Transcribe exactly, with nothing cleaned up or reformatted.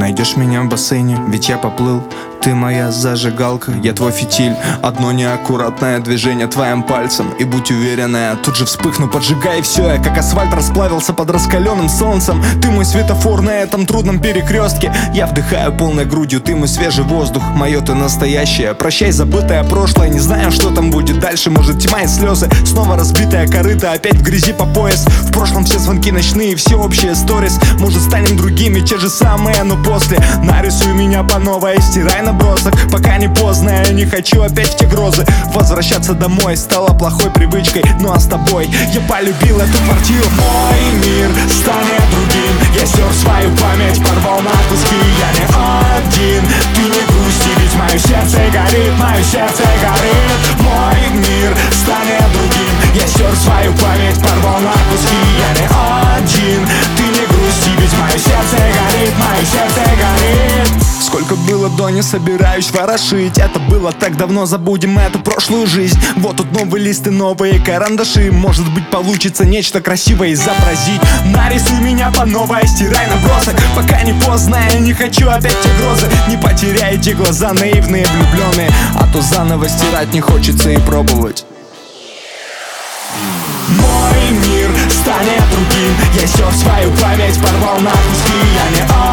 найдешь меня в бассейне, ведь я поплыл. Ты моя зажигалка, я твой фитиль. Одно неаккуратное движение твоим пальцем, и будь уверена, я тут же вспыхну, поджигай все. Я как асфальт расплавился под раскаленным солнцем. Ты мой светофор на этом трудном перекрестке. Я вдыхаю полной грудью, ты мой свежий воздух. Мое ты настоящее, прощай забытое прошлое. Не знаю, что там будет дальше, может тьма и слезы. Снова разбитая корыта, опять в грязи по пояс. В прошлом все звонки ночные, все общие сторис. Может станем другими, те же самые, но после. Нарисуй меня по новой, стирай на бросок, пока не поздно, я не хочу опять в те грозы. Возвращаться домой стало плохой привычкой. Ну а с тобой я полюбил эту квартиру. Мой мир станет другим. Я стер свою память, порвал на куски. Я не один, ты не грусти, ведь мое сердце горит, мое сердце горит. Мой мир станет другим. Я стер свою память, порвал на куски. Я не один, ты не грусти, ведь мое сердце горит, мое сердце горит. Сколько было до, не собираюсь ворошить. Это было так давно, забудем эту прошлую жизнь. Вот тут новые листы, новые карандаши. Может быть получится нечто красивое изобразить. Нарисуй меня по новой, стирай набросок, пока не поздно, я не хочу опять те грозы. Не потеряйте глаза, наивные влюбленные, а то заново стирать не хочется и пробовать. Мой мир станет другим. Я стер свою память, порвал на куски. Я не